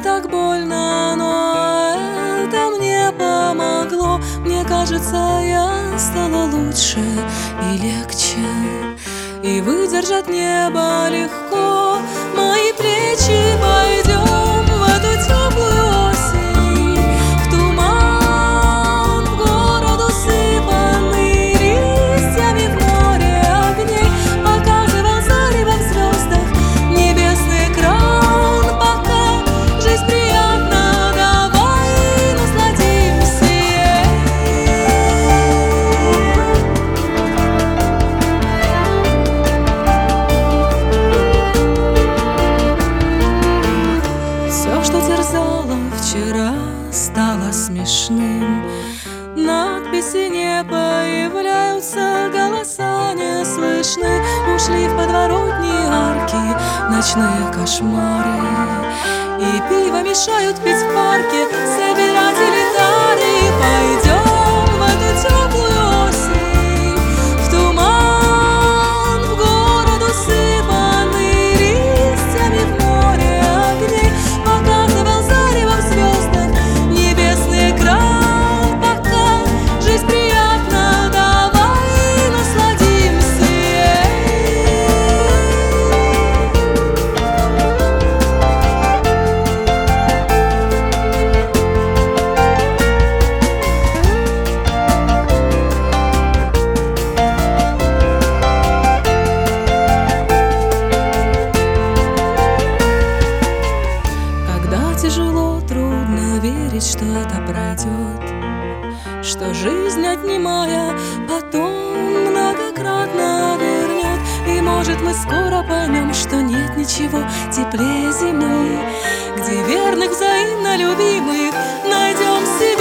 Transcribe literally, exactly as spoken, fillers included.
так больно, но это мне помогло. Мне кажется, я стала лучше и легче, и выдержать небо легко мои плечи. Пойдем в эту теплую осень, в туман, в город усыпанный листьями, в море огней. Показывал зарево в звездах небесный экран. Пока жизнь приятна, давай насладимся ей. Все, что терзало вчера, стало смешным. Надписи не появляются, голоса не слышны. Ушли в подворотни арки ночные кошмары, и пиво мешают пить в парке собиратели тары. Пойдем в эту теплую осень, в туман, в город усыпанный листьями, в море огней. Показывал зарево в звездах небесный экран. Пока жизнь приятна, давай насладимся ей. Когда тяжело, трудно верить, что это пройдет, что жизнь, отнимая, потом многократно вернет. И может мы скоро поймем, что нет ничего теплее зимы, где верных взаимно любимых найдем себе.